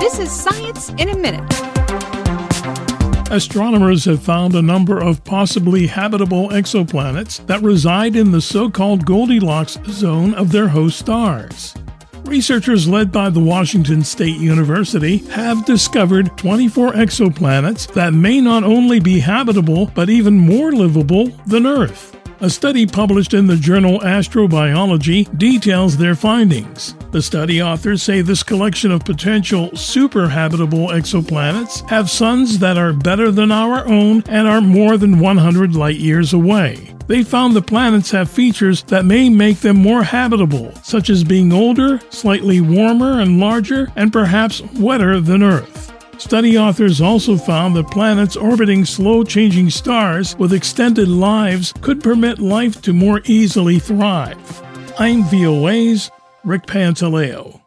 This is Science in a Minute. Astronomers have found a number of possibly habitable exoplanets that reside in the so-called Goldilocks zone of their host stars. Researchers led by the Washington State University have discovered 24 exoplanets that may not only be habitable but even more livable than Earth. A study published in the journal Astrobiology details their findings. The study authors say this collection of potential super-habitable exoplanets have suns that are better than our own and are more than 100 light-years away. They found the planets have features that may make them more habitable, such as being older, slightly warmer and larger, and perhaps wetter than Earth. Study authors also found that planets orbiting slow-changing stars with extended lives could permit life to more easily thrive. I'm VOA's Rick Pantaleo.